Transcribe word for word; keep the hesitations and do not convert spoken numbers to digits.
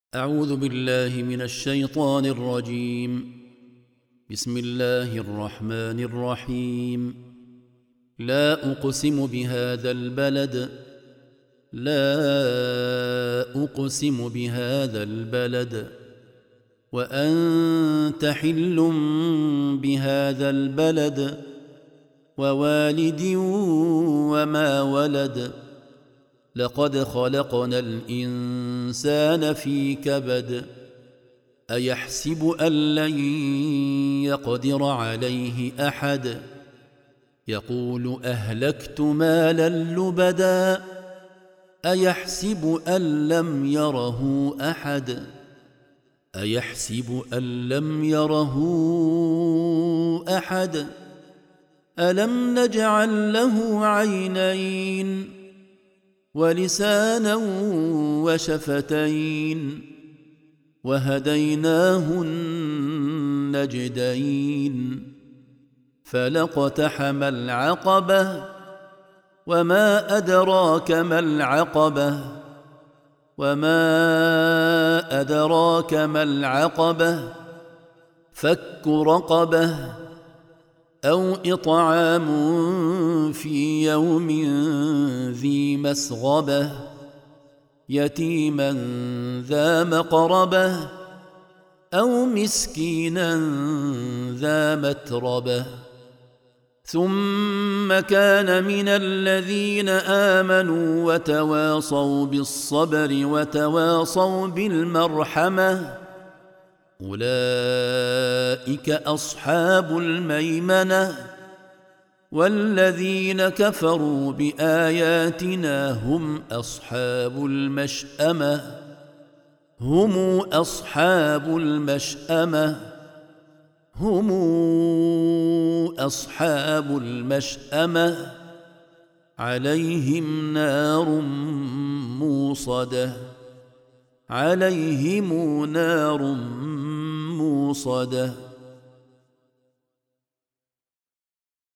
أعوذ بالله من الشيطان الرجيم. بسم الله الرحمن الرحيم. لا أقسم بهذا البلد لا أقسم بهذا البلد وأنت حل بهذا البلد ووالد وما ولد لقد خلقنا الإنسان في كبد أيحسب أن لن يقدر عليه أحد يقول أهلكت مالا لبدا أيحسب أن لم يره أحد أيحسب أن لم يره أحد ألم نجعل له عينين ولسانا وشفتين وهديناه النجدين فلاقتحم العقبة وما أدراك ما العقبة وما أدراك ما العقبة فك رقبة أو إطعام في يوم ذي مسغبة يتيما ذا مقربة أو مسكينا ذا متربة ثم كان من الذين آمنوا وتواصوا بالصبر وتواصوا بالمرحمة أولئك أصحاب الميمنة والذين كفروا بآياتنا هم أصحاب المشأمة هم أصحاب المشأمة هم أصحاب المشأمة عليهم نار موصدة عليهم نار موصدة